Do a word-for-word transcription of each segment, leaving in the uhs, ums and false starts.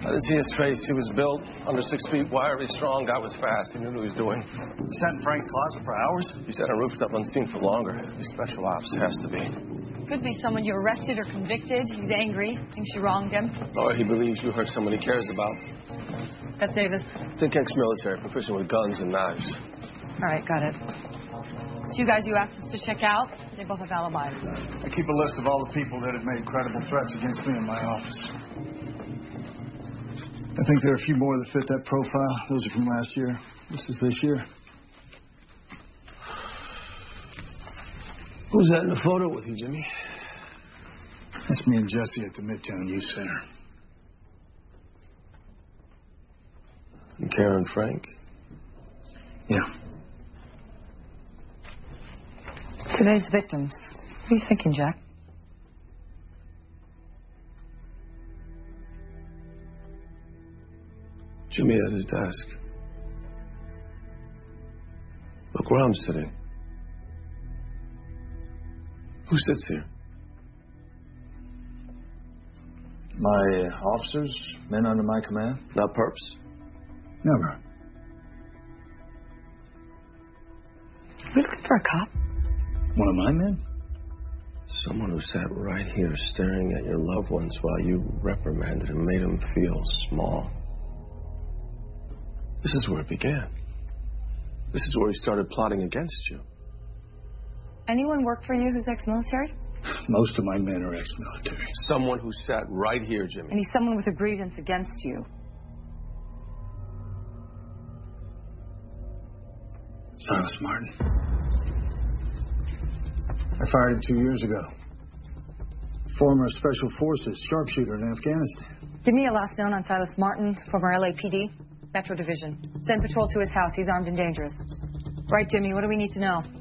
I didn't see his face. He was built under six feet, wiry, strong. Guy was fast. He knew what he was doing. He sat in Frank's closet for hours? He sat on rooftop unseen for longer. He's special ops. Has to be. Could be someone you arrested or convicted. He's angry. Thinks you wronged him. Or he believes you hurt someone he cares about. Beth Davis. Think ex-military, proficient with guns and knives. All right, got it. Two guys you asked us to check out, they both have alibis. I keep a list of all the people that have made credible threats against me in my office. I think there are a few more that fit that profile. Those are from last year. This is this year. Who's that in the photo with you, Jimmy? That's me and Jesse at the Midtown Youth Center. And Karen Frank? Yeah. Today's victims. What are you thinking, Jack? Jimmy at his desk. Look where I'm sitting. Who sits here? My uh, officers, men under my command. Not perps? Never. We're looking for a cop. One of my men? Someone who sat right here staring at your loved ones while you reprimanded and made them feel small. This is where it began. This is where he started plotting against you. Anyone work for you who's ex-military? Most of my men are ex-military. Someone who sat right here, Jimmy. And he's someone with a grievance against you. Silas Martin. I fired him two years ago. Former Special Forces sharpshooter in Afghanistan. Give me a last known on Silas Martin, former L A P D, Metro Division. Send patrol to his house. He's armed and dangerous. Right, Jimmy, what do we need to know?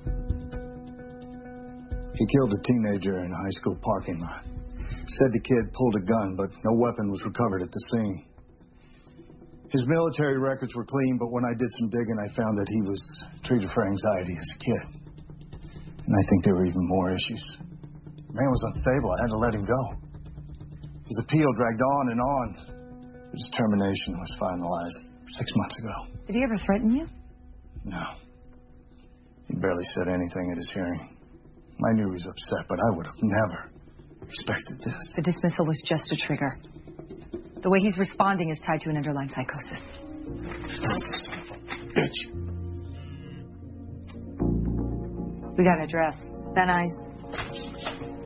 He killed a teenager in a high school parking lot. Said the kid pulled a gun, but no weapon was recovered at the scene. His military records were clean, but when I did some digging, I found that he was treated for anxiety as a kid. And I think there were even more issues. The man was unstable. I had to let him go. His appeal dragged on and on. His termination was finalized six months ago. Did he ever threaten you? No. He barely said anything at his hearing. I knew he was upset, but I would have never expected this. The dismissal was just a trigger. The way he's responding is tied to an underlying psychosis. Son of a bitch. We got an address. Van Nuys.